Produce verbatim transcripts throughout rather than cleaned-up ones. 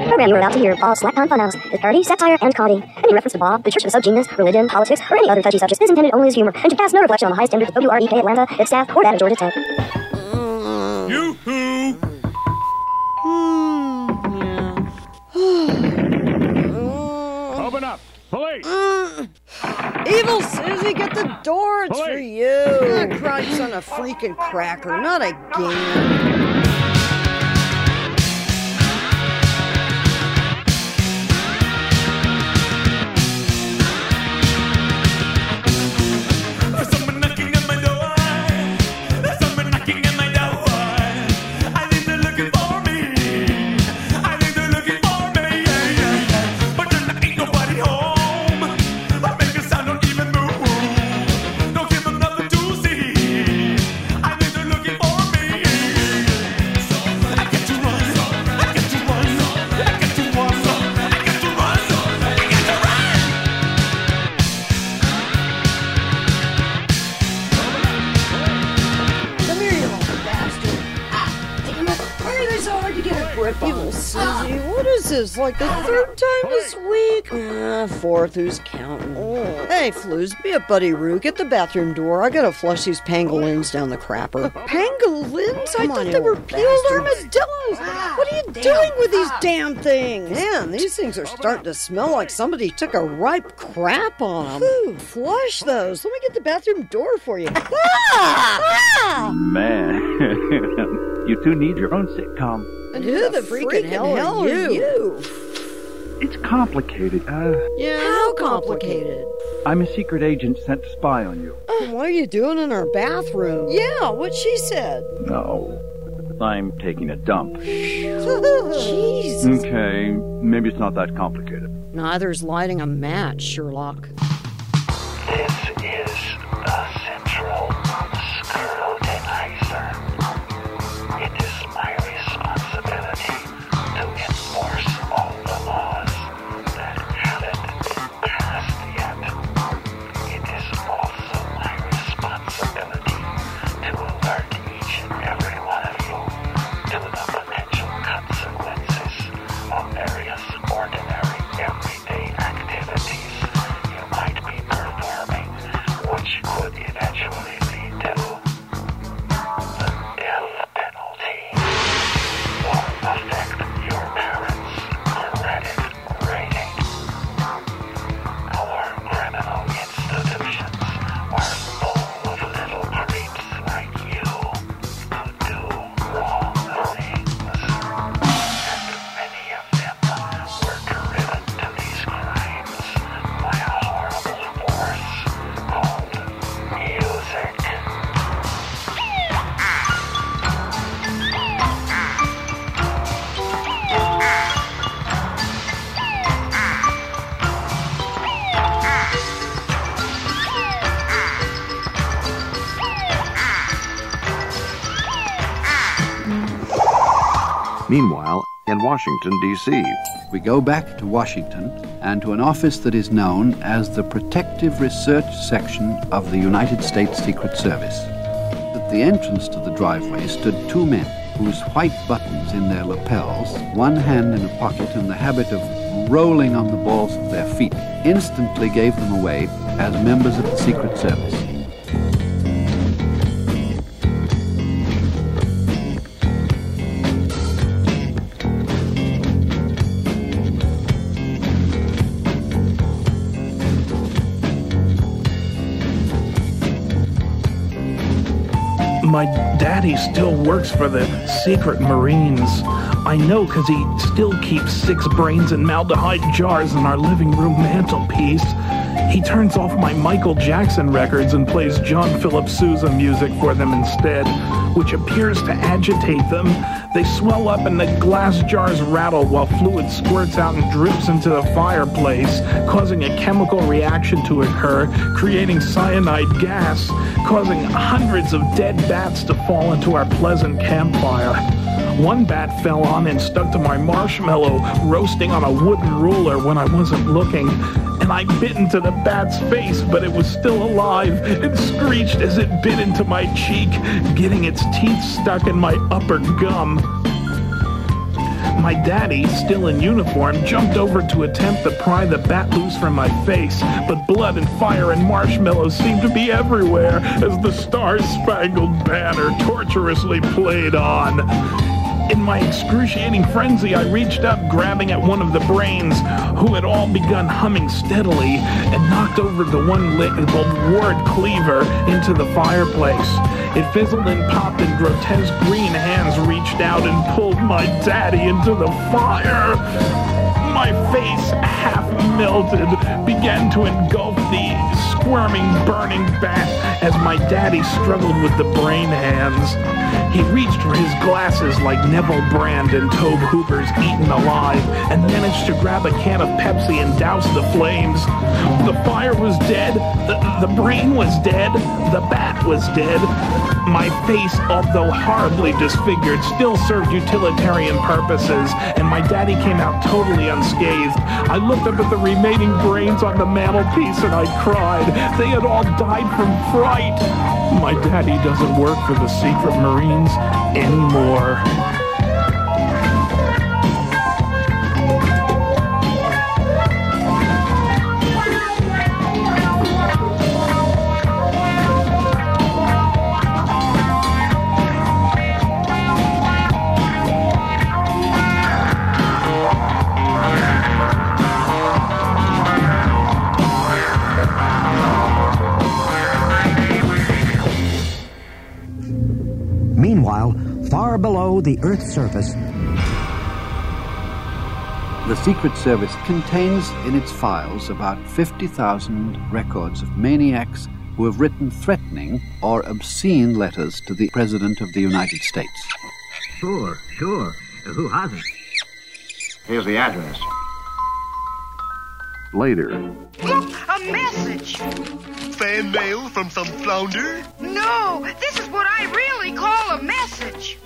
program you are about to hear involves slack-time funhouse with parody, satire, and comedy. Any reference to Bob, the Church of the Subgenius, religion, politics, or any other touchy subject is intended only as humor and to cast no reflection on the high standards of O U R E K Atlanta, its staff, or that of Georgia Tech. Yoo-hoo! Open up! Police! Uh, Evil Susie, get the door, it's Police. for you. Ah, Christ on a freaking cracker, not again. Evil Susie, what is this, like the third time this week? Uh, fourth, who's counting? Oh. Hey, Flues, be a buddy Roo. Get the bathroom door. I gotta flush these pangolins down the crapper. Pangolins? I thought they were peeled armadillos. What are you doing with these damn things? Man, these things are starting to smell like somebody took a ripe crap on them. Ooh, flush those. Let me get the bathroom door for you. Ah! Ah! Man, you two need your own sitcom. And who, who the, the freaking, freaking hell, hell are you? you? It's complicated. Uh, yeah, how complicated? I'm a secret agent sent to spy on you. Uh, what are you doing in our bathroom? Yeah, what she said. No, I'm taking a dump. Jesus. Okay, maybe it's not that complicated. Neither's lighting a match, Sherlock. This is the Central Scrutinizer. It is my responsibility to enforce all the laws that haven't been passed yet. It is also my responsibility to alert each and every one of you to the potential consequences of various ordinary, everyday activities you might be performing, which could eventually lead to the death penalty. Affect your parents' credit rating. Our criminal institutions are full of little creeps like you who do wrong things. And many of them were driven to these crimes by a horrible force called music. Meanwhile, in Washington, D C We go back to Washington and to an office that is known as the Protective Research Section of the United States Secret Service. At the entrance to the driveway stood two men whose white buttons in their lapels, one hand in a pocket and the habit of rolling on the balls of their feet, instantly gave them away as members of the Secret Service. My daddy still works for the Secret Marines. I know because he still keeps six brains in maldehyde jars in our living room mantelpiece. He turns off my Michael Jackson records and plays John Philip Sousa music for them instead, which appears to agitate them. They swell up and the glass jars rattle while fluid squirts out and drips into the fireplace, causing a chemical reaction to occur, creating cyanide gas, causing hundreds of dead bats to fall into our pleasant campfire. One bat fell on and stuck to my marshmallow, roasting on a wooden ruler when I wasn't looking. And I bit into the bat's face, but it was still alive. It screeched as it bit into my cheek, getting its teeth stuck in my upper gum. My daddy, still in uniform, jumped over to attempt to pry the bat loose from my face, but blood and fire and marshmallows seemed to be everywhere as the Star-Spangled Banner torturously played on. In my excruciating frenzy, I reached up, grabbing at one of the brains, who had all begun humming steadily, and knocked over the one labeled Ward Cleaver into the fireplace. It fizzled and popped, and grotesque green hands reached out and pulled my daddy into the fire. My face, half melted, began to engulf the squirming, burning bat as my daddy struggled with the brain hands. He reached for his glasses like Neville Brand and Tobe Hooper's Eaten Alive and managed to grab a can of Pepsi and douse the flames. The fire was dead, the, the brain was dead, the bat was dead. My face, although horribly disfigured, still served utilitarian purposes, and my daddy came out totally unscathed. I looked up at the remaining brains on the mantelpiece and I cried. They had all died from fright. My daddy doesn't work for the Secret Marines anymore. Meanwhile, far below the Earth's surface, the Secret Service contains in its files about fifty thousand records of maniacs who have written threatening or obscene letters to the President of the United States. Sure, sure. Who hasn't? Here's the address. Later. Look, a message! Fan mail from some flounder? No, this is what I really call a message.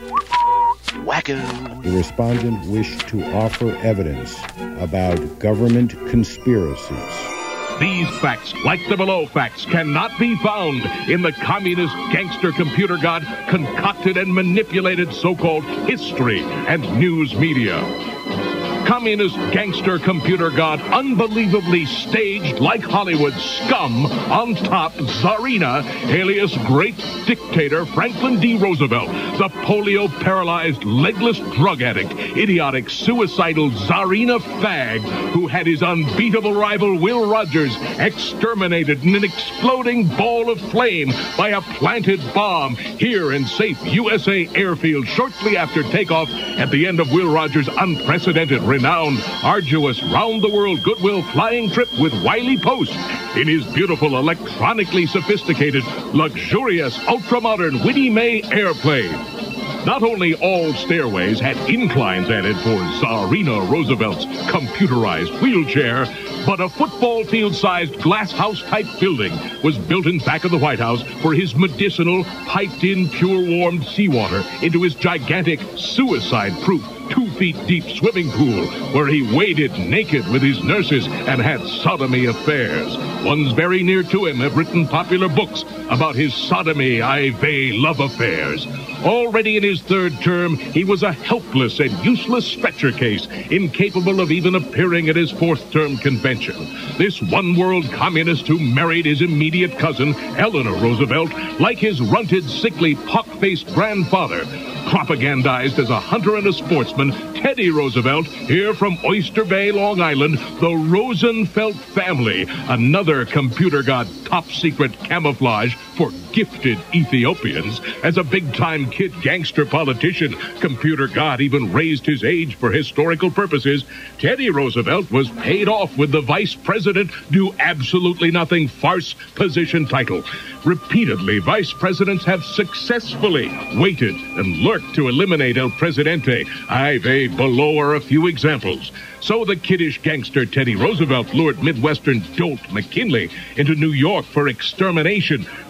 Wacko. The respondent wished to offer evidence about government conspiracies. These facts, like the below facts, cannot be found in the communist gangster computer god concocted and manipulated so-called history and news media. Communist gangster computer god unbelievably staged like Hollywood scum on top Tsarina, alias great dictator Franklin D. Roosevelt, the polio-paralyzed, legless drug addict, idiotic, suicidal Tsarina fag who had his unbeatable rival Will Rogers exterminated in an exploding ball of flame by a planted bomb here in safe U S A airfield shortly after takeoff at the end of Will Rogers' unprecedented renowned, arduous, round-the-world goodwill flying trip with Wiley Post in his beautiful, electronically sophisticated, luxurious, ultra-modern Winnie Mae airplane. Not only all stairways had inclines added for Tsarina Roosevelt's computerized wheelchair, but a football field-sized glass house-type building was built in back of the White House for his medicinal, piped-in, pure-warmed seawater into his gigantic, suicide-proof, two-feet-deep swimming pool where he waded naked with his nurses and had sodomy affairs. Ones very near to him have written popular books about his sodomy, I vey, love affairs. Already in his third term, he was a helpless and useless stretcher case, incapable of even appearing at his fourth-term convention. This one-world communist who married his immediate cousin, Eleanor Roosevelt, like his runted, sickly, pock-faced grandfather, propagandized as a hunter and a sportsman, Teddy Roosevelt, here from Oyster Bay, Long Island, the Rosenfeld family, another computer god top-secret camouflage for gifted Ethiopians. As a big-time kid gangster politician, computer god even raised his age for historical purposes. Teddy Roosevelt was paid off with the vice president do absolutely nothing farce position title. Repeatedly, vice presidents have successfully waited and lurked to eliminate El Presidente. I vey, below are a few examples. So the kiddish gangster Teddy Roosevelt lured Midwestern dolt McKinley into New York for extermination, like the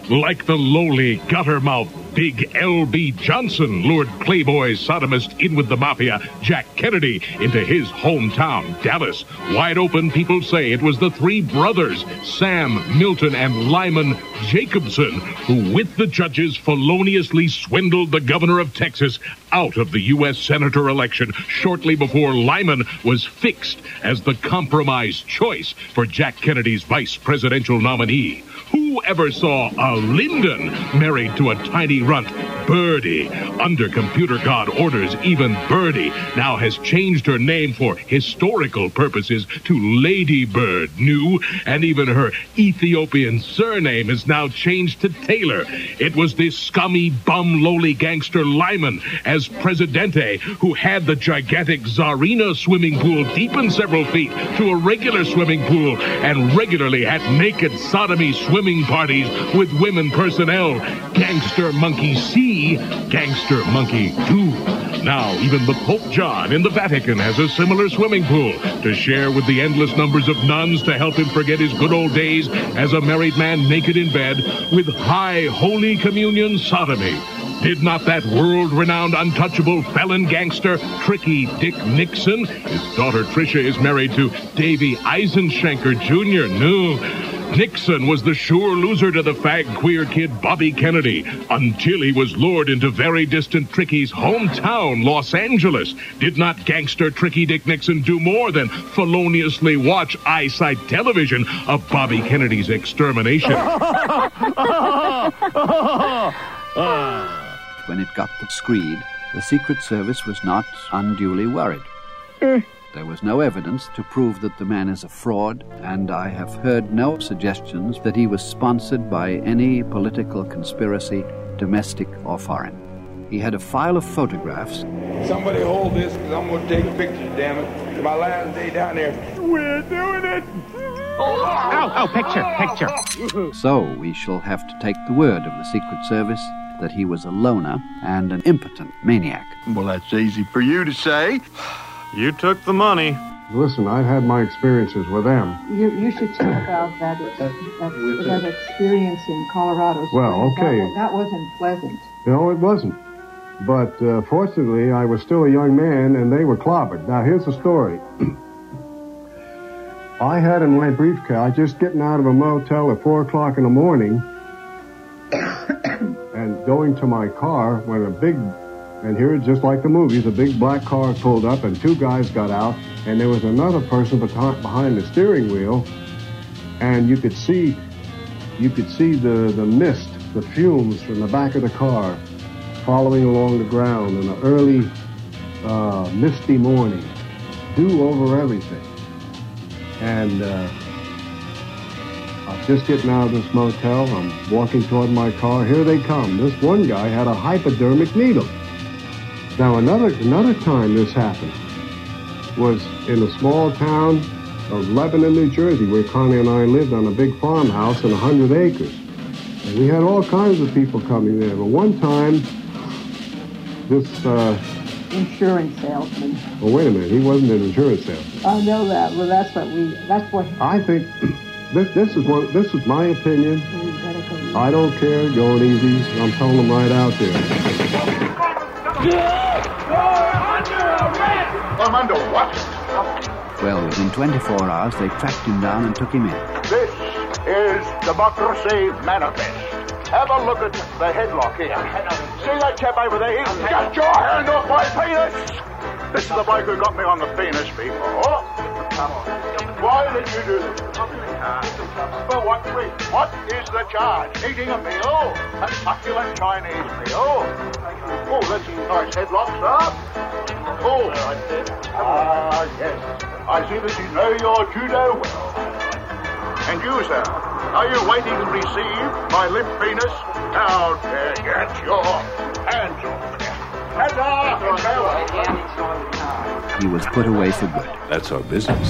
the lowly, gutter-mouthed Big L B Johnson lured Playboy sodomist in with the mafia, Jack Kennedy, into his hometown, Dallas. Wide open, people say it was the three brothers, Sam, Milton, and Lyman Jacobson, who, with the judges, feloniously swindled the governor of Texas out of the U S senator election shortly before Lyman was fixed as the compromise choice for Jack Kennedy's vice presidential nominee. Who ever saw a Lyndon married to a tiny runt, Birdie? Under computer god orders, even Birdie now has changed her name for historical purposes to Lady Bird New, and even her Ethiopian surname is now changed to Taylor. It was this scummy, bum, lowly gangster Lyman as Presidente who had the gigantic Tsarina swimming pool deepened several feet to a regular swimming pool and regularly had naked sodomy swimming parties with women personnel. Gangster Monkey C, Gangster Monkey two. Now, even the Pope John in the Vatican has a similar swimming pool to share with the endless numbers of nuns to help him forget his good old days as a married man naked in bed with high Holy Communion sodomy. Did not that world-renowned untouchable felon gangster Tricky Dick Nixon? His daughter Tricia is married to Davy Eisenschenker Junior No. Nixon was the sure loser to the fag queer kid Bobby Kennedy until he was lured into very distant Tricky's hometown, Los Angeles. Did not gangster Tricky Dick Nixon do more than feloniously watch eyesight television of Bobby Kennedy's extermination? When it got the screed, the Secret Service was not unduly worried. Mm. There was no evidence to prove that the man is a fraud, and I have heard no suggestions that he was sponsored by any political conspiracy, domestic or foreign. He had a file of photographs. Somebody hold this, because I'm going to take pictures, damn it. It's my last day down there. We're doing it! Oh, oh, picture, picture. So we shall have to take the word of the Secret Service that he was a loner and an impotent maniac. Well, that's easy for you to say. You took the money. Listen, I've had my experiences with them. You you should talk about that that, that, that experience in Colorado. Well, okay. That, that wasn't pleasant. No, it wasn't. But uh, fortunately, I was still a young man, and they were clobbered. Now, here's the story. I had in my briefcase, just getting out of a motel at four o'clock in the morning, and going to my car when a big... And here, just like the movies, a big black car pulled up and two guys got out, and there was another person behind the steering wheel, and you could see, you could see the, the mist, the fumes from the back of the car following along the ground in an early, uh, misty morning, dew over everything. And uh, I'm just getting out of this motel, I'm walking toward my car, here they come. This one guy had a hypodermic needle. Now, another another time this happened was in a small town of Lebanon, New Jersey, where Connie and I lived on a big farmhouse in one hundred acres. And we had all kinds of people coming there. But one time, this... Uh, insurance salesman. Well, wait a minute. He wasn't an insurance salesman. I know that. Well, that's what we... That's what... I think... This, this is one. This is my opinion. I don't care. Going easy. I'm telling them right out there. I'm under what? Well, within twenty-four hours, they tracked him down and took him in. This is Democracy Manifest. Have a look at the headlock here. See that chap over there? He's got your hand off my penis! This is the bloke who got me on the penis before. Why did you do this? For what reason? What is the charge? Eating a meal? A succulent Chinese meal? Oh, that's a nice headlock, sir. Oh, ah, yes. I see that you know your judo well. And you, sir, are you waiting to receive my limp penis? Now, uh, get your hands off me. He was put away for good. That's our business.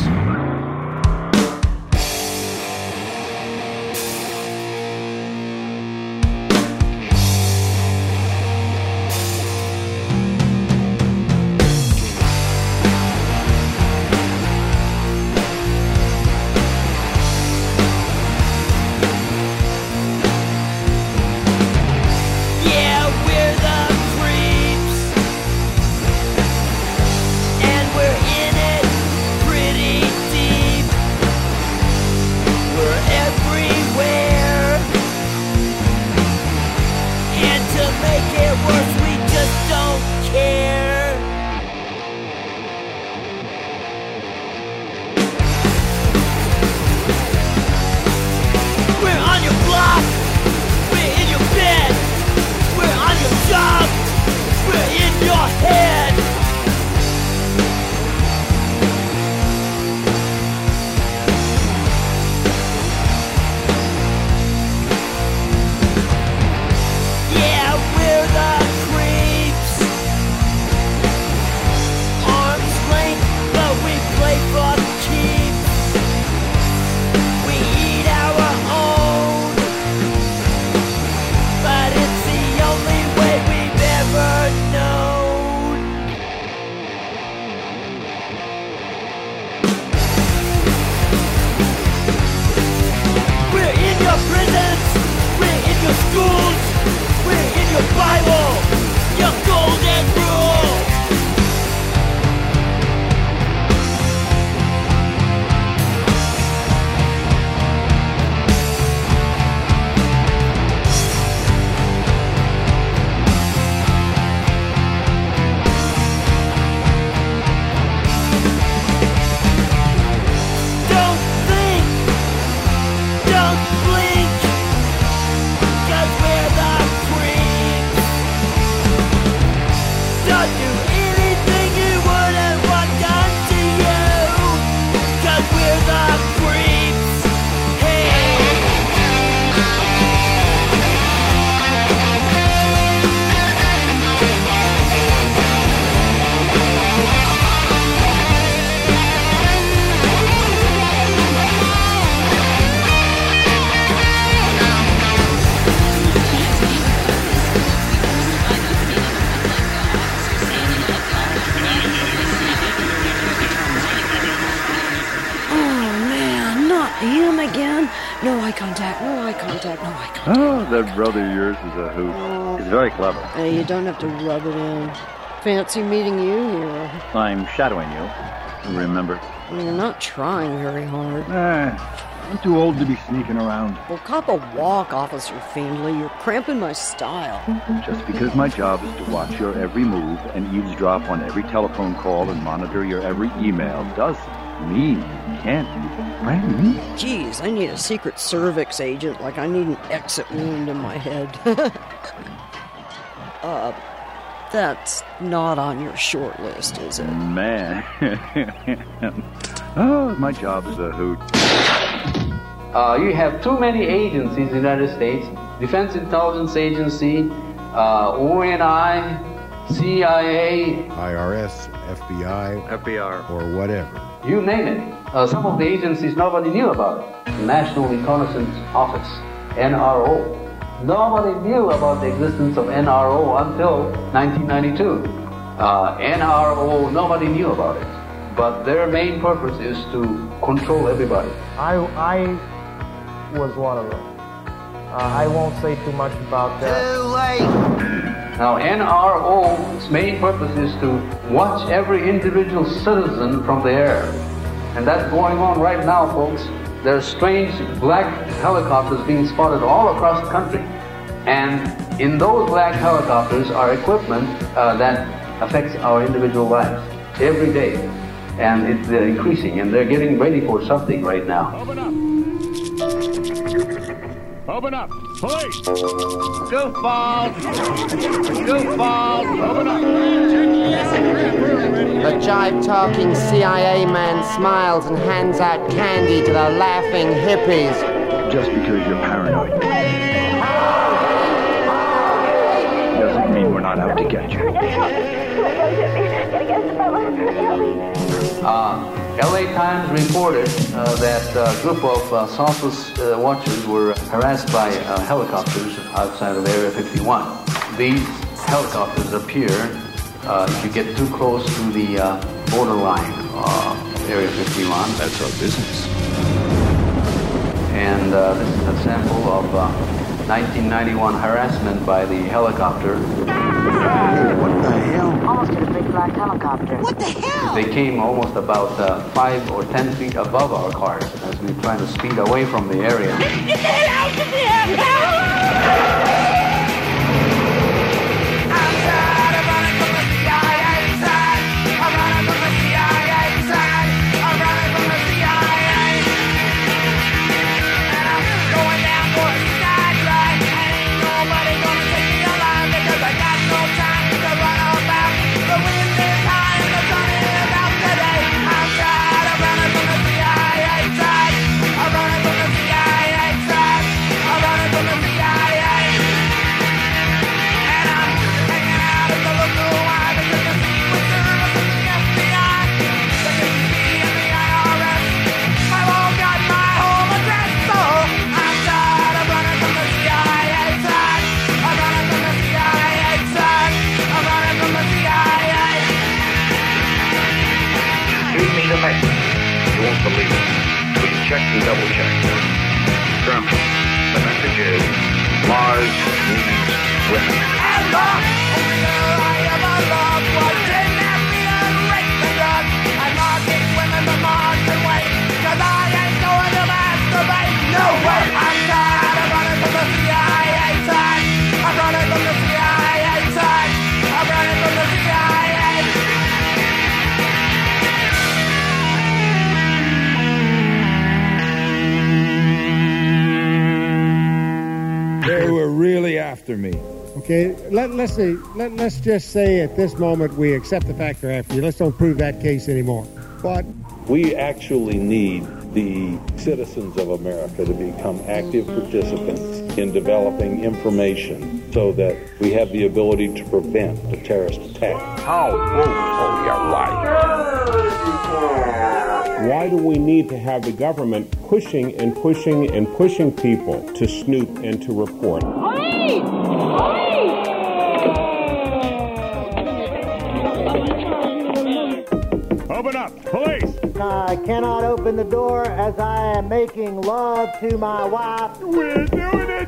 your Bible, your golden rule. Don't think, don't blink, 'cause we're the freaks. Don't do anything you wouldn't want done to you, 'cause we're the freaks. Hey. Oh man, not him again. No eye contact, no eye contact, no eye contact. Oh, that brother of yours is a hoot. He's very clever. Hey, you don't have to rub it in. Fancy meeting you here. I'm shadowing you. Remember? You're not trying very hard. Eh, I'm too old to be sneaking around. Well, cop a walk, Officer Findlay. You're cramping my style. Just because my job is to watch your every move and eavesdrop on every telephone call and monitor your every email doesn't mean you can't be friends. Geez, I need a Secret Cervix agent like I need an exit wound in my head. uh, that's not on your short list, is it? Man. Oh, my job is a hoot. Uh, you have too many agencies in the United States. Defense Intelligence Agency, uh, O N I, C I A. I R S, F B I, F B R, or whatever. You name it. Uh, some of the agencies nobody knew about it. National Reconnaissance Office, N R O. Nobody knew about the existence of N R O until nineteen ninety-two. Uh, N R O, nobody knew about it. But their main purpose is to control everybody. I, I was one of them. Uh, I won't say too much about that. Too late. Now, N R O's main purpose is to watch every individual citizen from the air. And that's going on right now, folks. There's strange black helicopters being spotted all across the country. And in those black helicopters are equipment uh, that affects our individual lives every day. And it's uh, increasing, and they're getting ready for something right now. Open up! Open up! Police! Goofballs! Goofballs! Open up! The jive-talking C I A man smiles and hands out candy to the laughing hippies. Just because you're paranoid doesn't mean we're not out to get you. Uh, L A Times reported uh, that a group of uh, Southwest uh, watchers were harassed by uh, helicopters outside of Area fifty-one. These helicopters appear uh, if you get too close to the uh, borderline uh, Area fifty-one. That's our business. And uh, this is a sample of uh, nineteen ninety-one harassment by the helicopter. What the hell? Almost hit a big black helicopter. What the hell? They came almost about uh, five or ten feet above our cars as we were trying to speed away from the area. Get the hell out of here! I'm tired of running from the C I A side. I'm running from the C I A side. I'm running from the C I A. And I'm going down for a side ride. And ain't nobody gonna take me alive because I got no time to run about. The wind is high and the sun is out today. I'm tired of running from the C I A side. I'm running from the C I A side. I'm running from the C I A. And I'm hanging out at the local Y because the Secret Service and the F B I, the K G B and the I R S, I've all got my home address. So I'm tired of running from the C I A side. I'm running from the C I A side. I'm running from the C I A. Read me the message. You won't believe it. We checked and double checked. Sherman, the message is Mars needs women. And the only I ever loved was kidnapped me and raped and drugged. And Mars needs women, but Mars can wait. Cause I ain't going to masturbate. No way! I'm tired of running from the C I A side. I'm running from the C I A side. I'm running from the C I A. They were really after me. Okay, let, let's see. Let, let's just say at this moment we accept the fact they're after you. Let's don't prove that case anymore. But we actually need the citizens of America to become active participants in developing information so that we have the ability to prevent a terrorist attack. Oh, oh, oh, you're right. why do we need to have the government pushing and pushing and pushing people to snoop and to report? Police! Police! Open up! Police! I cannot open the door as I am making love to my wife. We're doing it!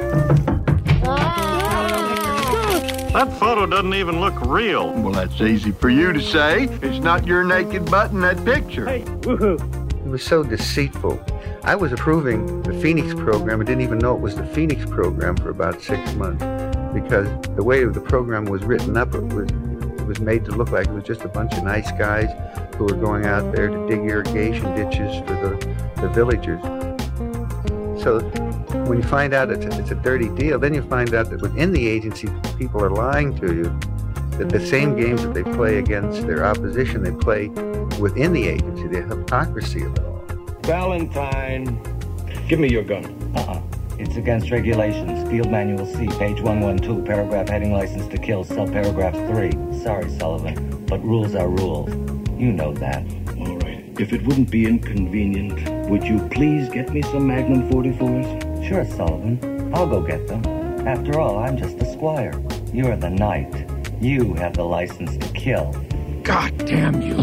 That photo doesn't even look real. Well, that's easy for you to say. It's not your naked butt in that picture. Hey, woohoo! It was so deceitful. I was approving the Phoenix program. I didn't even know it was the Phoenix program for about six months because the way the program was written up, it was it was made to look like it was just a bunch of nice guys who were going out there to dig irrigation ditches for the, the villagers. So when you find out it's a, it's a dirty deal, then you find out that within the agency, people are lying to you, that the same games that they play against their opposition, they play within the agency, the hypocrisy of it all. Valentine, give me your gun. Uh-uh. It's against regulations. Field Manual C, page one twelve, paragraph heading license to kill, subparagraph three. Sorry, Sullivan, but rules are rules. You know that. All right. If it wouldn't be inconvenient, would you please get me some Magnum forty-fours? Sure, Sullivan. I'll go get them. After all, I'm just a squire. You're the knight. You have the license to kill. God damn you.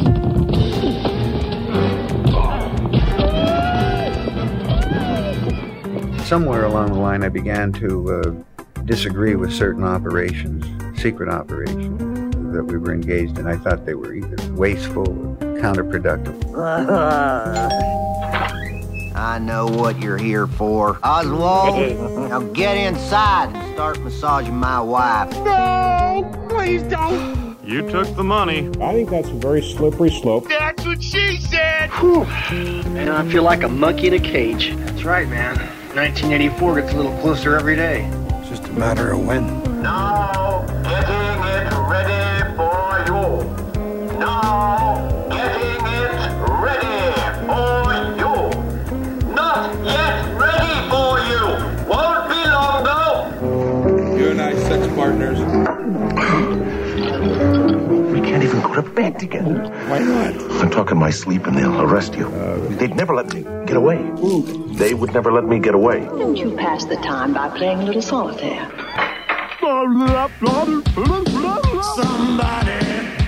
Somewhere along the line, I began to uh, disagree with certain operations, secret operations that we were engaged in. I thought they were either wasteful or counterproductive. I know what you're here for. Oswald, now get inside and start massaging my wife. No, please don't. You took the money. I think that's a very slippery slope. That's what she said. Whew. Man, I feel like a monkey in a cage. That's right, man. nineteen eighty-four gets a little closer every day. It's just a matter of when. Now, getting it ready for you. Now, getting it ready for you. Not yet ready for you. Won't be long though. You and I sex partners. We can't even go to bed together. Why not? I'm talking my sleep and they'll arrest you. Uh, They'd never let me get away. Ooh. They would never let me get away. Don't you pass the time by playing a little solitaire? Somebody,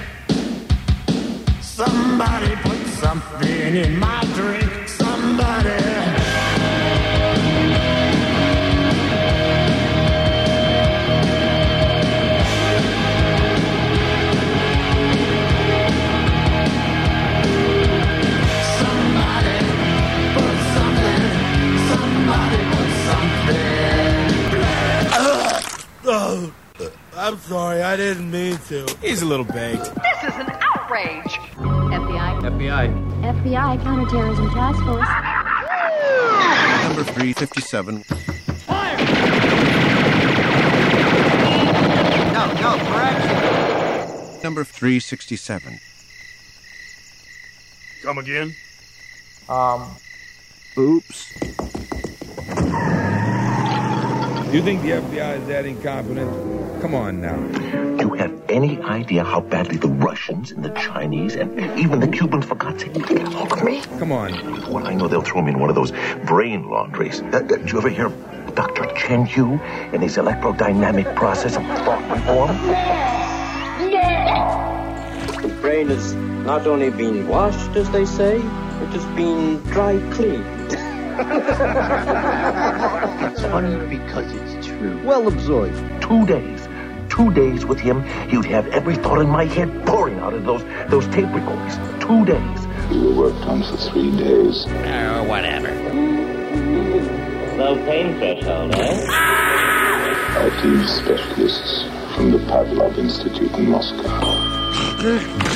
somebody put something in my drink. Somebody. Oh, I'm sorry, I didn't mean to. He's a little baked. This is an outrage. F B I. F B I. F B I Counterterrorism Task Force. Number three fifty-seven. Fire! No, no, correction. Number three sixty-seven. Come again? Um. Oops. You think the F B I is that incompetent? Come on now. Do you have any idea how badly the Russians and the Chinese and even the Cubans, for God's sake, need to get a hold of me? Come on. Well, I know they'll throw me in one of those brain laundries. Uh, uh, did you ever hear of Doctor Chen Yu and his electrodynamic process of thought reform? The brain is not only being washed, as they say, it is being dry cleaned. It's funny because it's true. Well observed. Two days. Two days with him, you'd have every thought in my head pouring out of those those tape recorders. Two days. We worked on for three days. Or whatever. Low pain threshold, eh? I T specialists from the Pavlov Institute in Moscow. They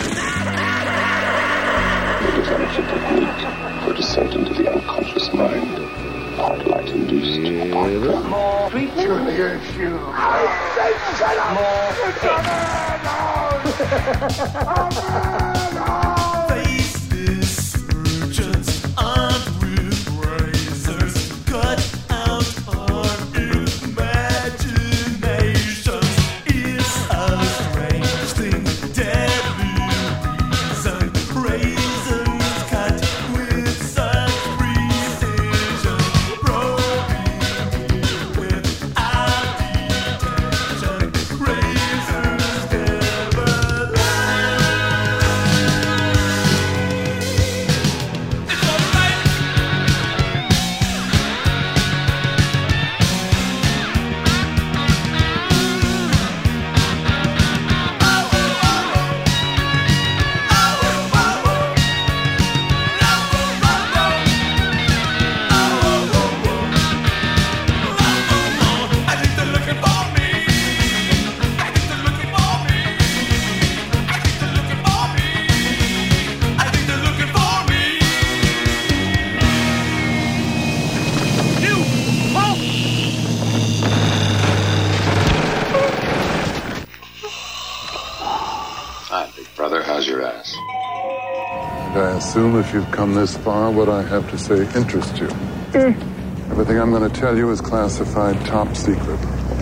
developed a technique for descent into the unconscious mind. Part light induced, part dark. More preacher against you. I say shut up! More Faceless surgeons armed with razors cut out our imaginations. It's a strange thing, deadly reason. Razors cut with such precision. How's your ass? And I assume if you've come this far, what I have to say interests you. Mm. Everything I'm going to tell you is classified top secret.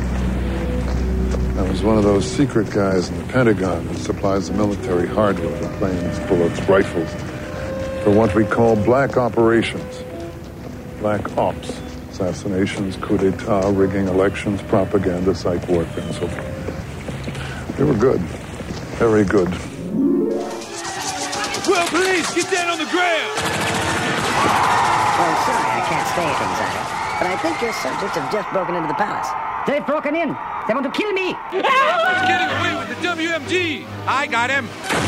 I was one of those secret guys in the Pentagon that supplies the military hardware, the planes, bullets, rifles, for what we call black operations. Black ops. Assassinations, coup d'etat, rigging elections, propaganda, psych warfare, and so forth. They were good. Very good. Well, police, get down on the ground! Oh, sorry, I can't stay at things, Ida. But I think your subjects have just broken into the palace. They've broken in. They want to kill me. He's getting away with the W M D. I got him.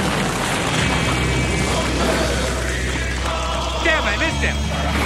Damn, I missed him.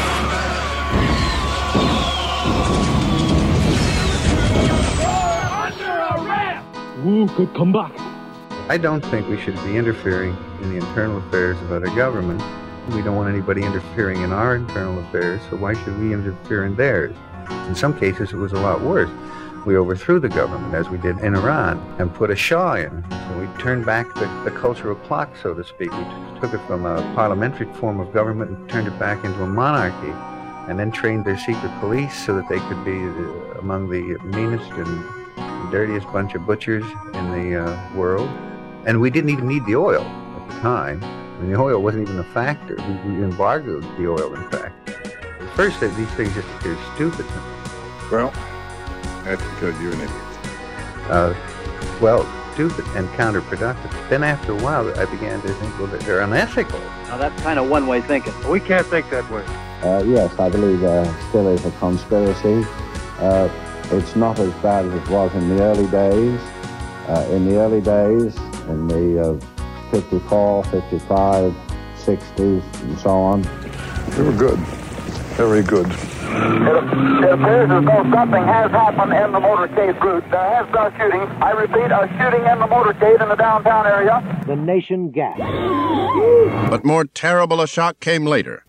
Who could come back? I don't think we should be interfering in the internal affairs of other governments. We don't want anybody interfering in our internal affairs, so why should we interfere in theirs? In some cases, it was a lot worse. We overthrew the government, as we did in Iran, and put a Shah in. So we turned back the, the cultural clock, so to speak. We took it from a parliamentary form of government and turned it back into a monarchy, and then trained their secret police so that they could be uh, among the meanest and dirtiest bunch of butchers in the uh, world. And we didn't even need the oil at the time. I mean, the oil wasn't even a factor. We, we embargoed the oil, in fact. At first, these things just appeared stupid to me. Well, that's because you're an idiot. Uh, well, stupid and counterproductive. Then after a while, I began to think, well, they're unethical. Now, that's kind of one-way thinking. We can't think that way. Uh, yes, I believe there still is a conspiracy. Uh, it's not as bad as it was in the early days. Uh, in the early days, in the uh, fifty-four, fifty-five, sixties, and so on. They were good. Very good. It, it appears as though something has happened in the motorcade route. There has been a shooting. I repeat, a shooting in the motorcade in the downtown area. The nation gasped. But more terrible a shock came later.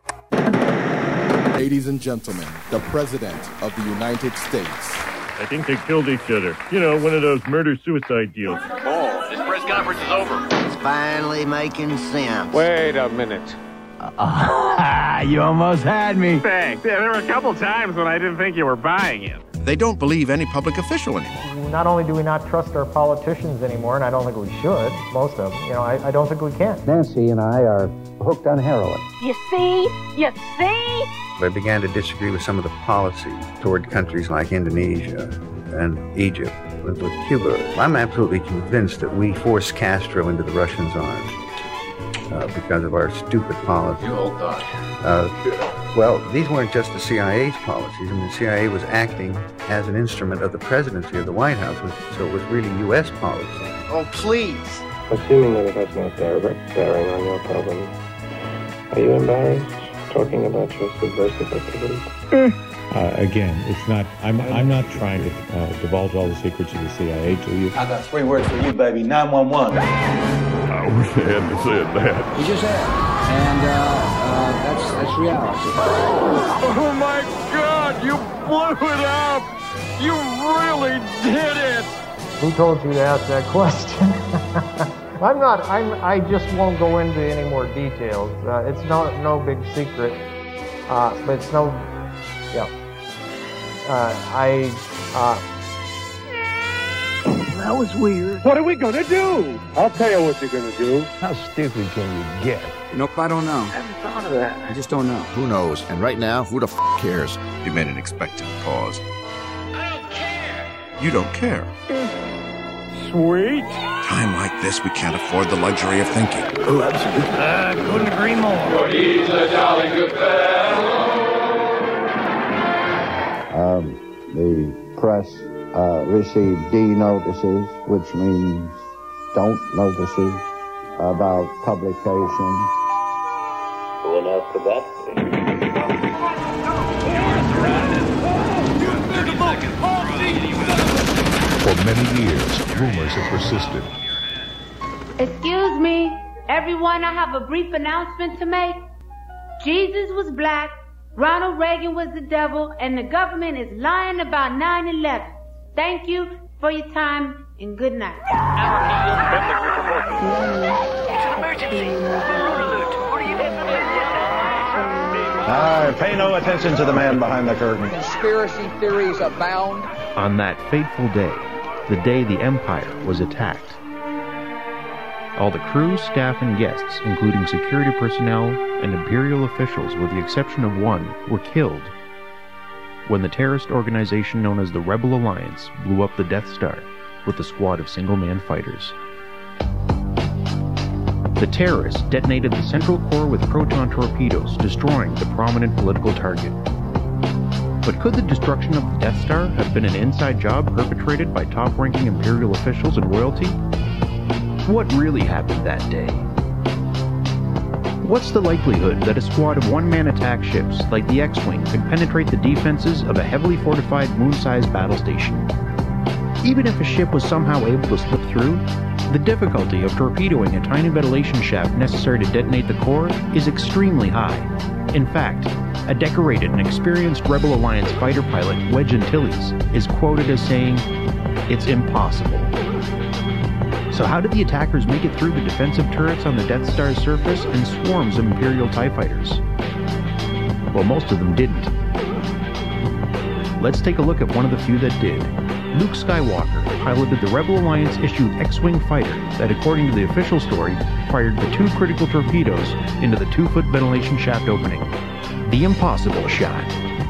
Ladies and gentlemen, the President of the United States. I think they killed each other. You know, one of those murder-suicide deals. Oh, this press conference is over. It's finally making sense. Wait a minute. Uh, you almost had me. Thanks. Yeah, there were a couple times when I didn't think you were buying it. They don't believe any public official anymore. Not only do we not trust our politicians anymore, and I don't think we should, most of them, you know, I, I don't think we can. Nancy and I are hooked on heroin. You see? You see? I began to disagree with some of the policy toward countries like Indonesia and Egypt, with, with Cuba. I'm absolutely convinced that we forced Castro into the Russians' arms. uh, because of our stupid policy. You old dog. Uh, well, these weren't just the C I A's policies. I mean, the C I A was acting as an instrument of the presidency of the White House, so it was really U S policy. Oh, please. Assuming that it has no direct bearing on your problem, are you embarrassed talking about your subversive activities? Uh, again, it's not. I'm. I'm not trying to uh, divulge all the secrets of the C I A to you. I got three words for you, baby. nine one one. I wish they hadn't said that. You just have, and uh, uh, that's that's reality. Oh my God! You blew it up. You really did it. Who told you to ask that question? I'm not. I'm. I just won't go into any more details. Uh, it's no no big secret. Uh, but it's no. Yeah. Uh, I. Uh, that was weird. What are we gonna do? I'll tell you what you're gonna do. How stupid can you get? You know, I don't know. I haven't thought of that. I just don't know. Who knows? And right now, who the f*** cares? You made an expectant pause. I don't care. You don't care. Sweet. Time like this, we can't afford the luxury of thinking. Oh, absolutely. I couldn't agree more. He's a jolly good fellow. Um, the press uh, received D notices, which means don't notices, about publication. Who will ask for that? For many years, rumors have persisted. Excuse me, everyone, I have a brief announcement to make. Jesus was black, Ronald Reagan was the devil, and the government is lying about nine eleven. Thank you for your time, and good night. Ah, pay no attention to the man behind the curtain. Conspiracy theories abound. On that fateful day, the day the Empire was attacked, all the crew, staff, and guests, including security personnel and Imperial officials with the exception of one, were killed when the terrorist organization known as the Rebel Alliance blew up the Death Star with a squad of single-man fighters. The terrorists detonated the central core with proton torpedoes, destroying the prominent political target. But could the destruction of the Death Star have been an inside job perpetrated by top-ranking Imperial officials and royalty? What really happened that day? What's the likelihood that a squad of one-man attack ships like the X-Wing could penetrate the defenses of a heavily fortified moon-sized battle station? Even if a ship was somehow able to slip through, the difficulty of torpedoing a tiny ventilation shaft necessary to detonate the core is extremely high. In fact, a decorated and experienced Rebel Alliance fighter pilot, Wedge Antilles, is quoted as saying, "It's impossible." So how did the attackers make it through the defensive turrets on the Death Star's surface and swarms of Imperial TIE fighters? Well, most of them didn't. Let's take a look at one of the few that did. Luke Skywalker piloted the Rebel Alliance-issued X-Wing fighter that, according to the official story, fired the two critical torpedoes into the two-foot ventilation shaft opening. The impossible shot.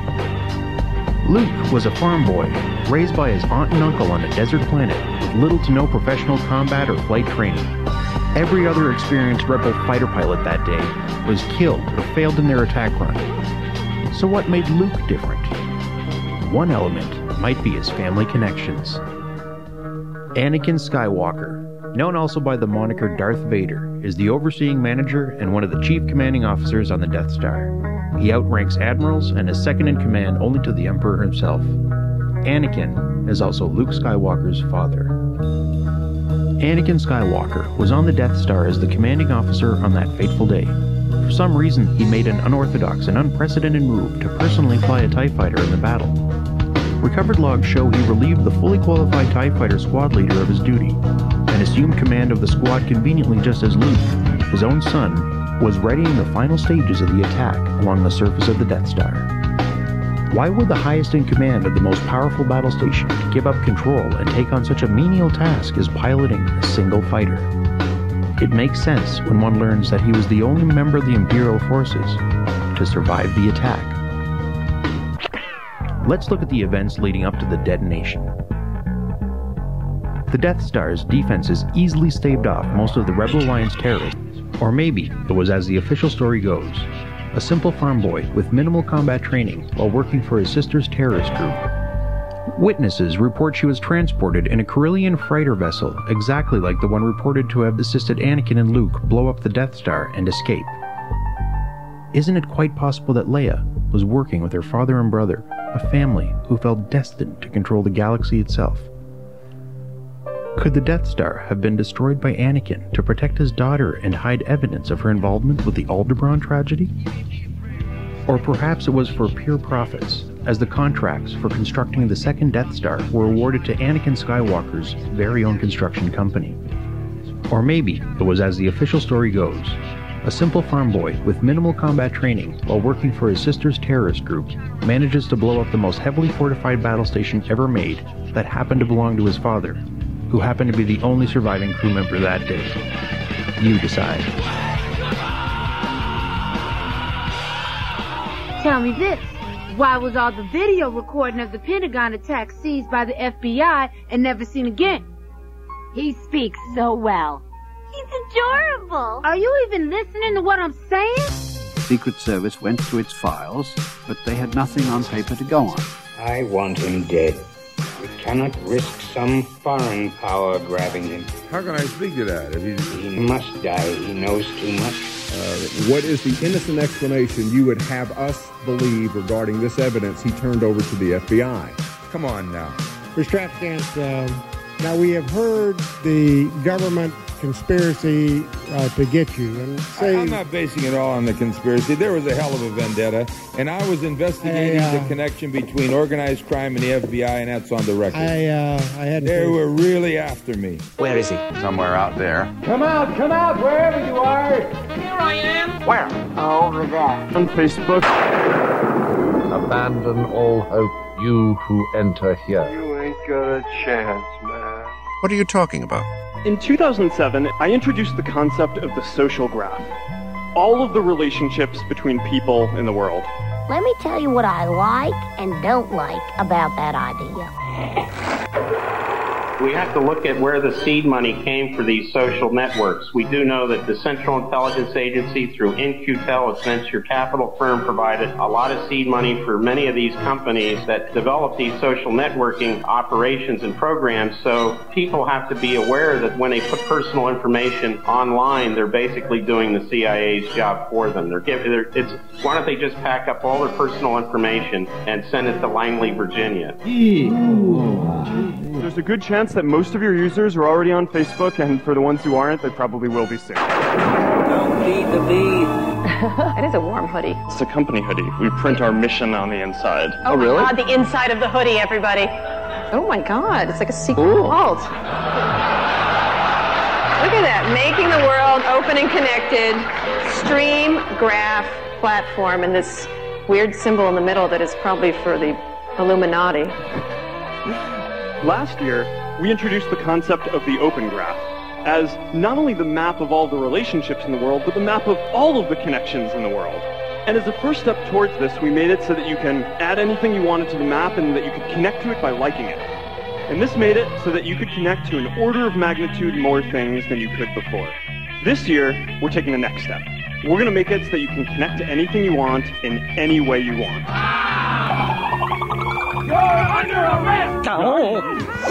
Luke was a farm boy, raised by his aunt and uncle on a desert planet with little to no professional combat or flight training. Every other experienced Rebel fighter pilot that day was killed or failed in their attack run. So what made Luke different? One element might be his family connections. Anakin Skywalker, known also by the moniker Darth Vader, is the overseeing manager and one of the chief commanding officers on the Death Star. He outranks admirals and is second in command only to the Emperor himself. Anakin is also Luke Skywalker's father. Anakin Skywalker was on the Death Star as the commanding officer on that fateful day. For some reason, he made an unorthodox and unprecedented move to personally fly a TIE fighter in the battle. Recovered logs show he relieved the fully qualified TIE fighter squad leader of his duty and assumed command of the squad conveniently just as Luke, his own son, was readying the final stages of the attack along the surface of the Death Star. Why would the highest in command of the most powerful battle station give up control and take on such a menial task as piloting a single fighter? It makes sense when one learns that he was the only member of the Imperial forces to survive the attack. Let's look at the events leading up to the detonation. The Death Star's defenses easily staved off most of the Rebel Alliance terrorists Or maybe it was as the official story goes, a simple farm boy with minimal combat training while working for his sister's terrorist group. Witnesses report she was transported in a Corellian freighter vessel exactly like the one reported to have assisted Anakin and Luke blow up the Death Star and escape. Isn't it quite possible that Leia was working with her father and brother, a family who felt destined to control the galaxy itself? Could the Death Star have been destroyed by Anakin to protect his daughter and hide evidence of her involvement with the Alderaan tragedy? Or perhaps it was for pure profits, as the contracts for constructing the second Death Star were awarded to Anakin Skywalker's very own construction company. Or maybe it was as the official story goes, a simple farm boy with minimal combat training while working for his sister's terrorist group manages to blow up the most heavily fortified battle station ever made that happened to belong to his father, who happened to be the only surviving crew member that day. You decide. Tell me this. Why was all the video recording of the Pentagon attack seized by the F B I and never seen again? He speaks so well. He's adorable. Are you even listening to what I'm saying? The Secret Service went through its files, but they had nothing on paper to go on. I want him dead. We cannot risk some foreign power grabbing him. How can I speak to that? If he's... He must die. He knows too much. Uh, what is the innocent explanation you would have us believe regarding this evidence he turned over to the F B I? Come on now. Mister Trafficant, um, now we have heard the government conspiracy uh, to get you. And say, I'm not basing it all on the conspiracy. There was a hell of a vendetta, and I was investigating I, uh, the connection between organized crime and the F B I, and that's on the record. I, uh, I had. They were really after me. Where is he? Somewhere out there. Come out, come out, wherever you are. Here I am. Where? Over there. On Facebook. Abandon all hope, you who enter here. You ain't got a chance, man. What are you talking about? In two thousand seven, I introduced the concept of the social graph. All of the relationships between people in the world. Let me tell you what I like and don't like about that idea. We have to look at where the seed money came for these social networks. We do know that the Central Intelligence Agency through In Q Tel, its venture capital firm, provided a lot of seed money for many of these companies that develop these social networking operations and programs. So people have to be aware that when they put personal information online, they're basically doing the C I A's job for them. They're giving, they're, it's, why don't they just pack up all their personal information and send it to Langley, Virginia? There's a good chance that most of your users are already on Facebook, and for the ones who aren't, they probably will be soon. Don't feed the bees. It is a warm hoodie. It's a company hoodie. We print our mission on the inside. Oh, oh really? God, the inside of the hoodie, everybody. Oh my God, it's like a secret Ooh. vault. Look at that, making the world open and connected. Stream graph platform, and this weird symbol in the middle that is probably for the Illuminati. Last year, we introduced the concept of the Open Graph as not only the map of all the relationships in the world, but the map of all of the connections in the world. And as a first step towards this, we made it so that you can add anything you wanted to the map and that you could connect to it by liking it. And this made it so that you could connect to an order of magnitude more things than you could before. This year, we're taking the next step. We're going to make it so that you can connect to anything you want in any way you want. You're under arrest! Oh.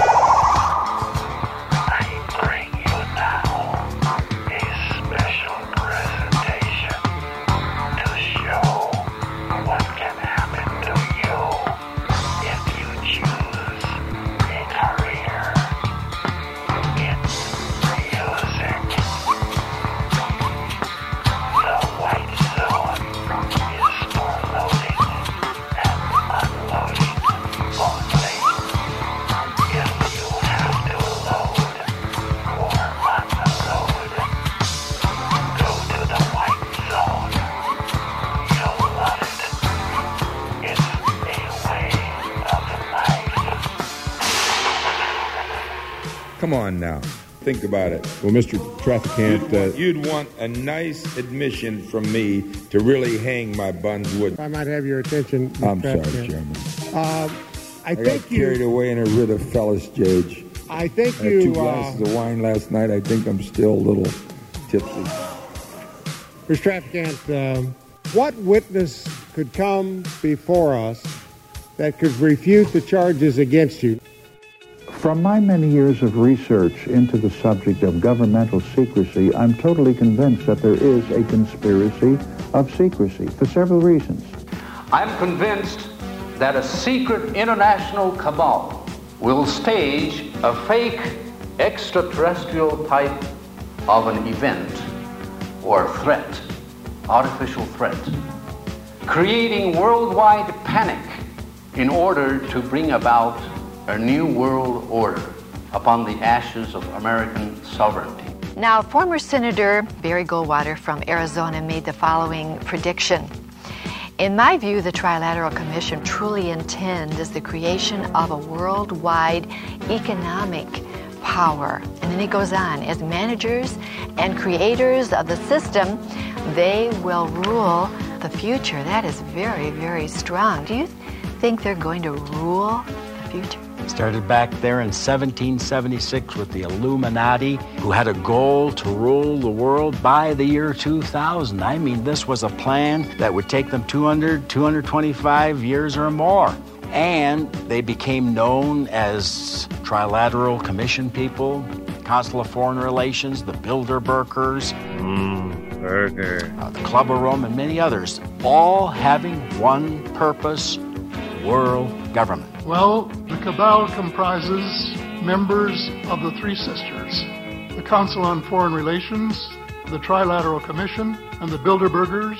I bring you now a special presentation to show what can happen to you if you choose a career in music. The White Zone is for loading and unloading only. If you have to load or unload, go to the White Zone. You'll love it. It's a way of life. Come on now. Think about it. Well, Mister Trafficant... You'd, uh, you'd want a nice admission from me to really hang my buns wood. If I might have your attention, Mister I'm sorry, Chairman. Chairman. Uh, I, I think got carried you, away in a writ of fellas, Judge. I think I had you... two glasses uh, of wine last night. I think I'm still a little tipsy. Mister Traficant, um, what witness could come before us that could refute the charges against you? From my many years of research into the subject of governmental secrecy, I'm totally convinced that there is a conspiracy of secrecy for several reasons. I'm convinced that a secret international cabal will stage a fake extraterrestrial type of an event or threat, artificial threat, creating worldwide panic in order to bring about a new world order upon the ashes of American sovereignty. Now, former Senator Barry Goldwater from Arizona made the following prediction. In my view, the Trilateral Commission truly intends the creation of a worldwide economic power. And then he goes on, as managers and creators of the system, they will rule the future. That is very, very strong. Do you think they're going to rule the future? Started back there in seventeen seventy-six with the Illuminati, who had a goal to rule the world by the year two thousand. I mean, this was a plan that would take them two hundred, two hundred twenty-five years or more. And they became known as Trilateral Commission people, Council of Foreign Relations, the Bilderbergers, mm, Burger. Uh, the Club of Rome, and many others, all having one purpose: world government. Well, the cabal comprises members of the Three Sisters, the Council on Foreign Relations, the Trilateral Commission, and the Bilderbergers,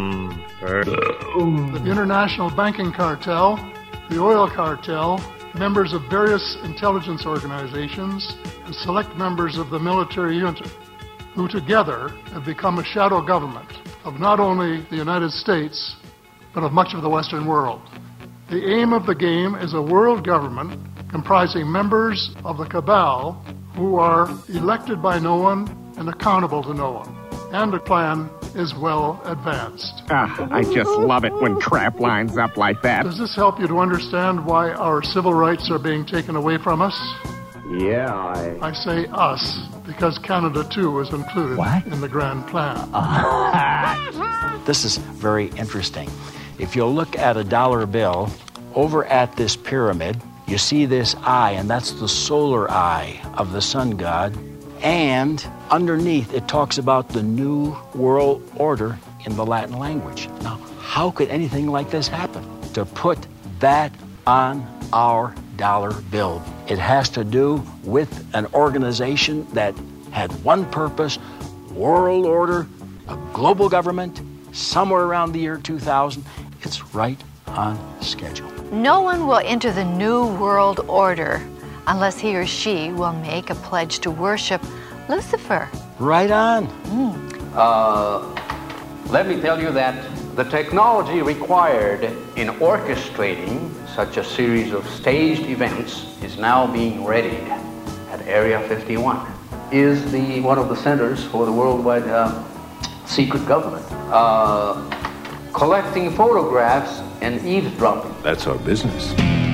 mm, the International Banking Cartel, the Oil Cartel, members of various intelligence organizations, and select members of the military junta, who together have become a shadow government of not only the United States, but of much of the Western world. The aim of the game is a world government comprising members of the cabal who are elected by no one and accountable to no one. And the plan is well advanced. Ah, I just love it when crap lines up like that. Does this help you to understand why our civil rights are being taken away from us? Yeah, I... I say us, because Canada, too, is included what? in the grand plan. Uh, this is very interesting. If you look at a dollar bill, over at this pyramid, you see this eye, and that's the solar eye of the sun god. And underneath, it talks about the new world order in the Latin language. Now, how could anything like this happen? To put that on our dollar bill. It has to do with an organization that had one purpose: world order, a global government, somewhere around the year two thousand. It's right on schedule. No one will enter the new world order unless he or she will make a pledge to worship Lucifer. Right on. Mm. Uh, let me tell you that the technology required in orchestrating such a series of staged events is now being readied at Area fifty-one. Is the one of the centers for the worldwide uh, secret government. Uh, collecting photographs and eavesdropping. That's our business.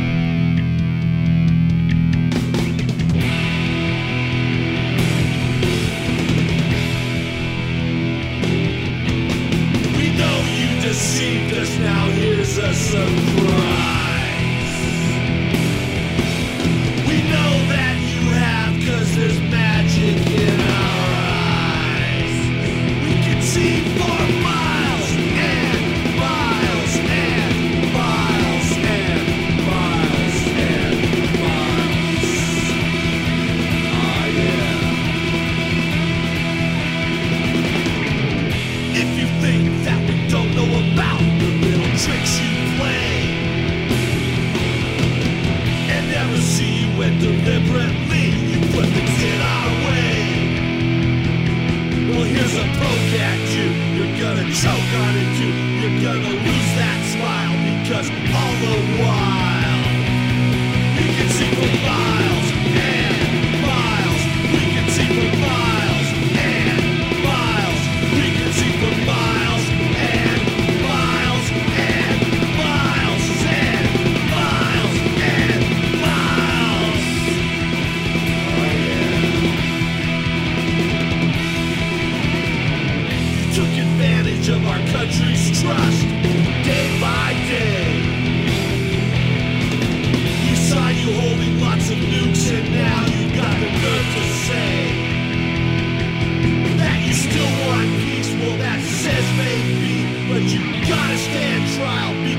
We know you deceived us, now here's a surprise. We know that you have, 'cause there's magic in our eyes. We can see for miles and miles and miles and miles and miles. Oh yeah. If you think that we don't know about the little tricks you play,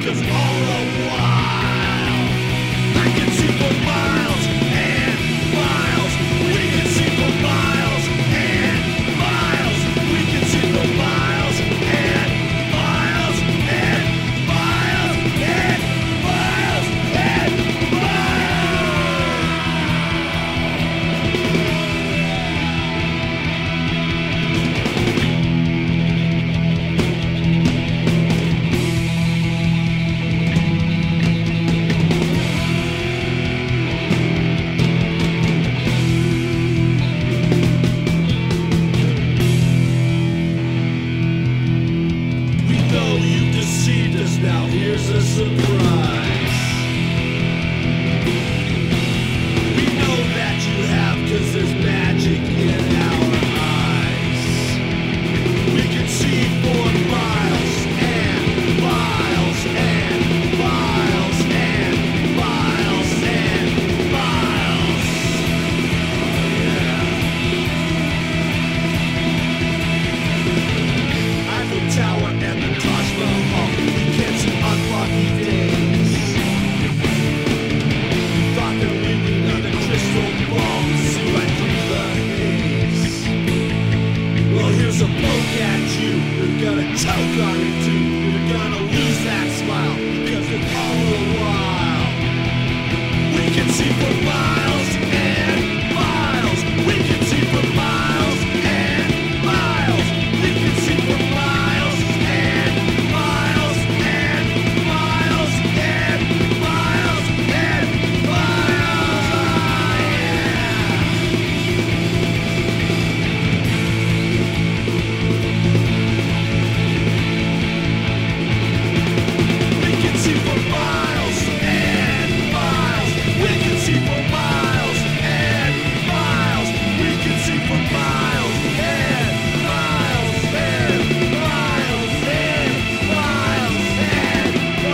'cause all the while I can see for miles and miles. We can see for miles and miles. We can see for miles and miles and miles and miles and now here's a surprise. We know that you have, 'cause there's magic in our eyes. We can see for miles and miles and miles and miles and miles. Yeah. Eiffel Tower and the Taj Mahal. Unlucky days. Thought that we were under crystal balls, so I through the haze. Well, here's a poke at you. You're gonna choke on it too. You're gonna lose that smile because it's all the while we can see for miles and miles. We can see for miles and miles. We can see for miles and miles and miles and miles and We can see for miles and miles. We can see for miles and miles. We can see for miles and miles and miles and miles and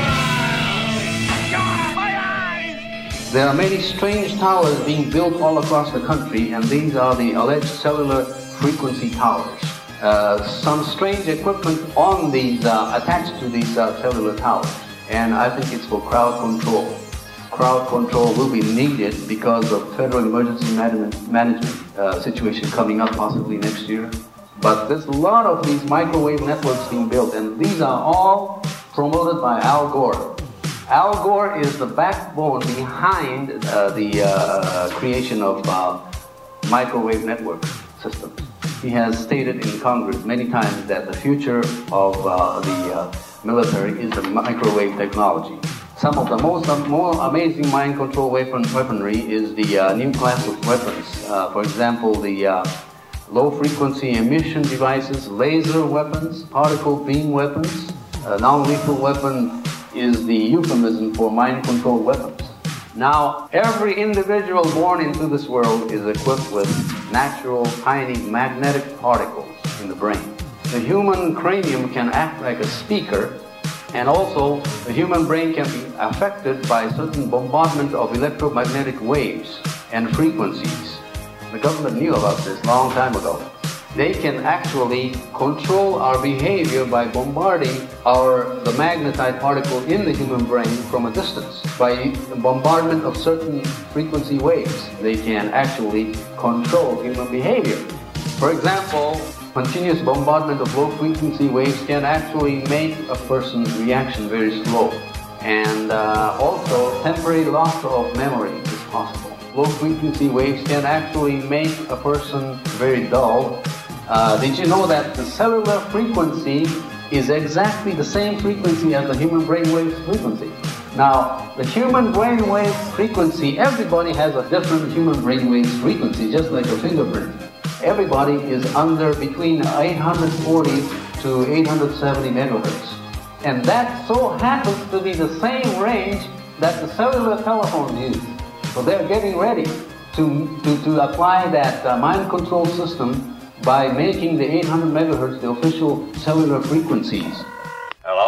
miles. God, my eyes! There are many strange towers being built all across the country, and these are the alleged cellular frequency towers. Uh, some strange equipment on these, uh, attached to these uh, cellular towers, and I think it's for crowd control. Crowd control will be needed because of federal emergency management, management uh, situation coming up possibly next year. But there's a lot of these microwave networks being built, and these are all promoted by Al Gore. Al Gore is the backbone behind uh, the uh, creation of uh, microwave network systems. He has stated in Congress many times that the future of uh, the uh, military is the microwave technology. Some of the most uh, more amazing mind control weapon, weaponry is the uh, new class of weapons. Uh, for example, the uh, low frequency emission devices, laser weapons, particle beam weapons. A non-lethal weapon is the euphemism for mind control weapons. Now, every individual born into this world is equipped with natural, tiny magnetic particles in the brain. The human cranium can act like a speaker, and also the human brain can be affected by certain bombardment of electromagnetic waves and frequencies. The government knew about this a long time ago. They can actually control our behavior by bombarding our the magnetite particle in the human brain from a distance. By bombardment of certain frequency waves, they can actually control human behavior. For example, continuous bombardment of low frequency waves can actually make a person's reaction very slow. And uh, also, temporary loss of memory is possible. Low frequency waves can actually make a person very dull. Uh, did you know that the cellular frequency is exactly the same frequency as the human brainwave frequency? Now, the human brainwave frequency, everybody has a different human brainwave frequency, just like a fingerprint. Everybody is under between eight hundred forty to eight hundred seventy megahertz. And that so happens to be the same range that the cellular telephones use. So they're getting ready to, to, to apply that uh, mind control system by making the eight hundred megahertz the official cellular frequencies. Hello?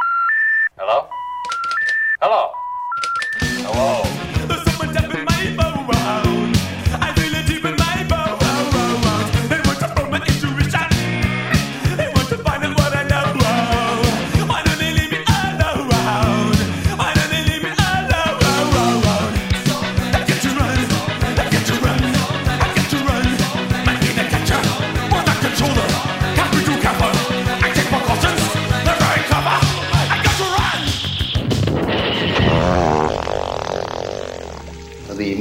Hello? Hello? Hello? Wow.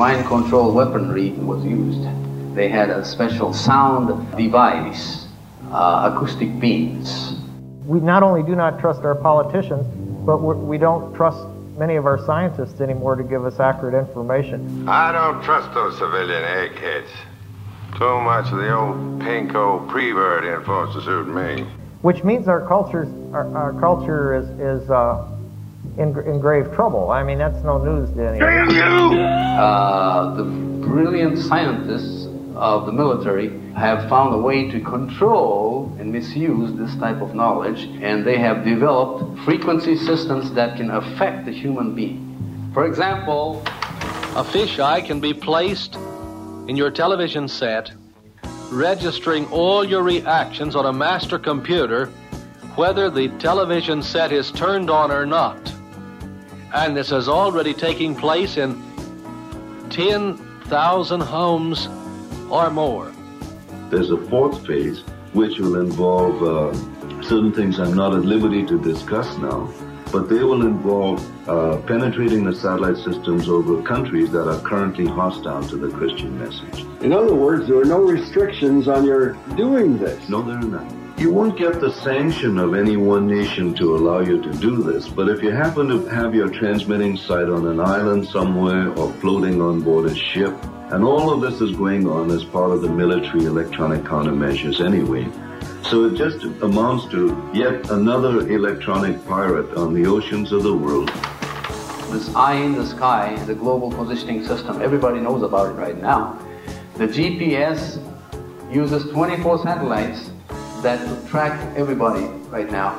mind control weaponry was used. They had a special sound device, uh, acoustic beams. We not only do not trust our politicians, but we're, we don't trust many of our scientists anymore to give us accurate information. I don't trust those civilian eggheads. Too much of the old pinko pre-bird influence to suit me. Which means our culture's, our, our culture is, is uh, in, in grave trouble. I mean, that's no news to anyone. Damn you! Uh, the brilliant scientists of the military have found a way to control and misuse this type of knowledge, and they have developed frequency systems that can affect the human being. For example, a fisheye can be placed in your television set, registering all your reactions on a master computer, whether the television set is turned on or not. And this is already taking place in ten thousand homes or more. There's a fourth phase, which will involve uh, certain things I'm not at liberty to discuss now, but they will involve uh, penetrating the satellite systems over countries that are currently hostile to the Christian message. In other words, there are no restrictions on your doing this. No, there are not. You won't get the sanction of any one nation to allow you to do this, but if you happen to have your transmitting site on an island somewhere or floating on board a ship, and all of this is going on as part of the military electronic countermeasures anyway, so it just amounts to yet another electronic pirate on the oceans of the world. This eye in the sky, the global positioning system, everybody knows about it right now. The G P S uses twenty-four satellites that track everybody right now.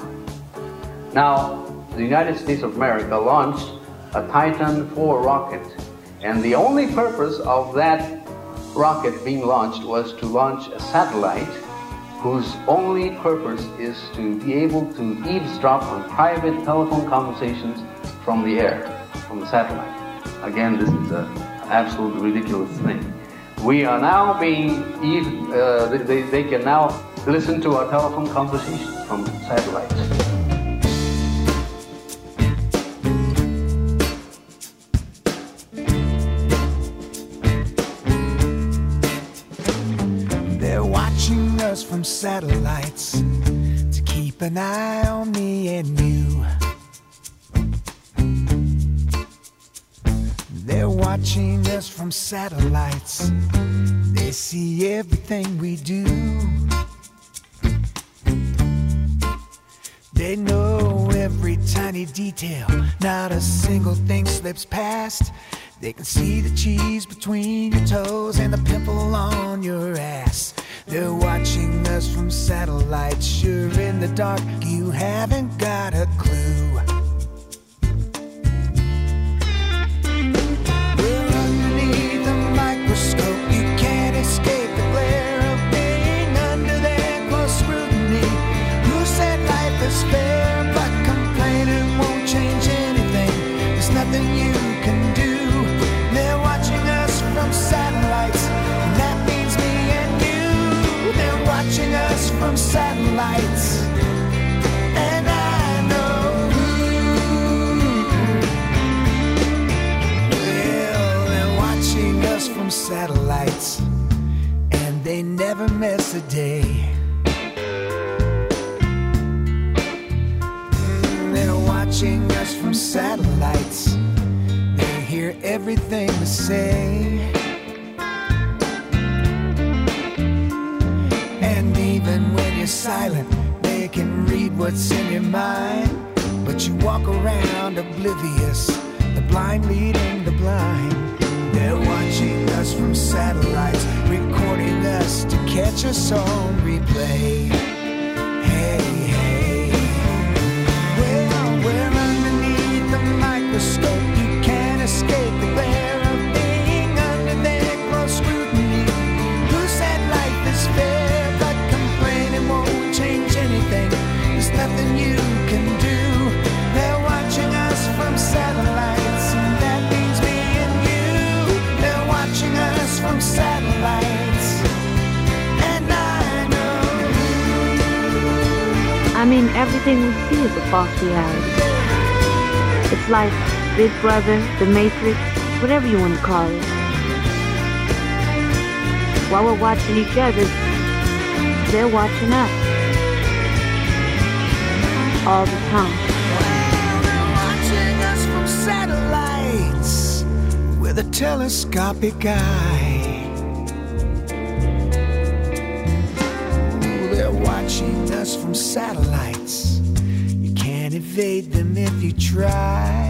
Now, the United States of America launched a Titan four rocket, and the only purpose of that rocket being launched was to launch a satellite whose only purpose is to be able to eavesdrop on private telephone conversations from the air, from the satellite. Again, this is an absolutely ridiculous thing. We are now being, uh, they, they can now listen to our telephone conversations from satellites. They're watching us from satellites to keep an eye on me and you. They're watching us from satellites. They see everything we do. They know every tiny detail, not a single thing slips past. They can see the cheese between your toes and the pimple on your ass. They're watching us from satellites, sure in the dark you haven't got a clue. We're underneath the microscope, you can't escape the glare of being under their close scrutiny. Who said life is fair, but complaining won't change anything. There's nothing you can do. They're watching us from satellites, and that means me and you. They're watching us from satellites, and I know who. Well, they're watching us from satellites, and they never miss a day. They're watching us from satellites. They hear everything we say. And even when you're silent, they can read what's in your mind. But you walk around oblivious, the blind leading the blind. They're watching us from satellites, recording us to catch us on replay. Hey, hey. Well, we're underneath the microscope. You can't escape the glare of being under their close scrutiny. Who said life is fair, but complaining won't change anything? There's nothing you can do. They're watching us from satellites, and that means me and you. They're watching us from satellites, and I know. I mean, everything we see is a false reality. It's like Big Brother, The Matrix, whatever you want to call it. While we're watching each other, they're watching us. All the time. They're watching us from satellites with a telescopic eye. Ooh, they're watching us from satellites. You can't evade them if you try.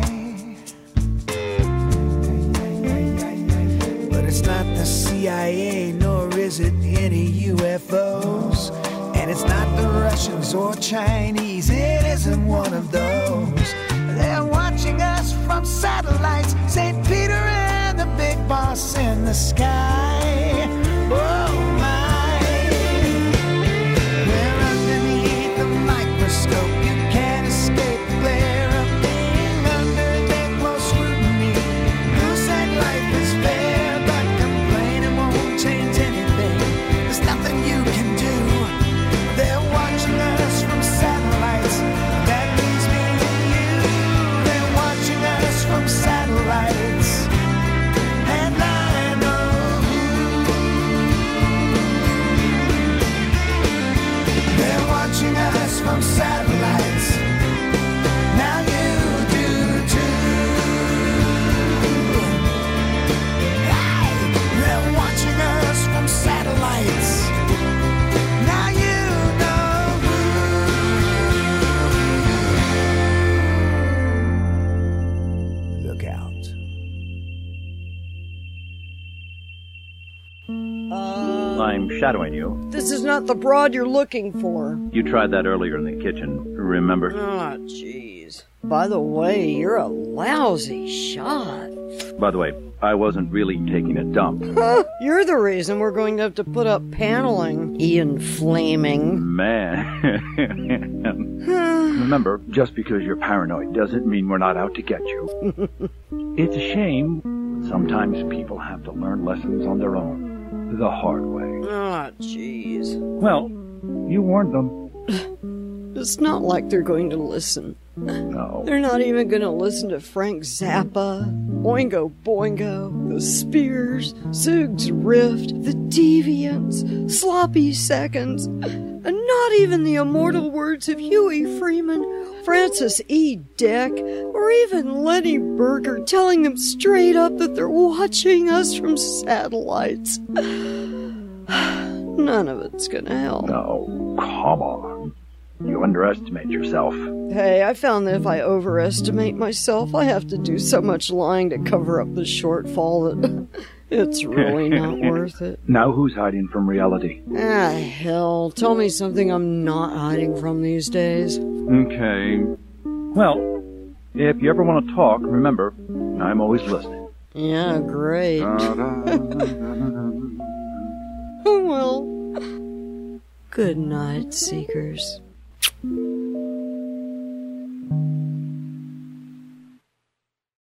But it's not the C I A, nor is it any U F Os. And it's not the Russians or Chinese, it isn't one of those. They're watching us from satellites, Saint Peter and the big boss in the sky. Oh my, we're underneath the microscope. You can't escape the glare of being under their close scrutiny. Who said life is fair, but complaining won't change anything. There's nothing you can do. They're watching us from satellites. That means me and you. They're watching us from satellites. And I know who. They're watching us from satellites. Now you do too. Hey, they're watching us from satellites. Now you I'm shadowing you. This is not the broad you're looking for. You tried that earlier in the kitchen, remember? Ah, jeez. By the way, you're a lousy shot. By the way, I wasn't really taking a dump. Huh, you're the reason we're going to have to put up paneling, Ian Flaming. Man. Remember, just because you're paranoid doesn't mean we're not out to get you. It's a shame. Sometimes people have to learn lessons on their own. The hard way. Ah, jeez. Well, you warned them. It's not like they're going to listen. No. They're not even going to listen to Frank Zappa, Oingo Boingo, the Spears, Zoog's Rift, the Deviants, Sloppy Seconds, and not even the immortal words of Huey Freeman, Francis E. Dick, or even Lenny Berger telling them straight up that they're watching us from satellites. None of it's gonna help. No, come on. You underestimate yourself. Hey, I found that if I overestimate myself, I have to do so much lying to cover up the shortfall that it's really not worth it. Now who's hiding from reality? Ah, hell. Tell me something I'm not hiding from these days. Okay. Well, if you ever want to talk, remember, I'm always listening. Yeah, great. Well, good night, Seekers.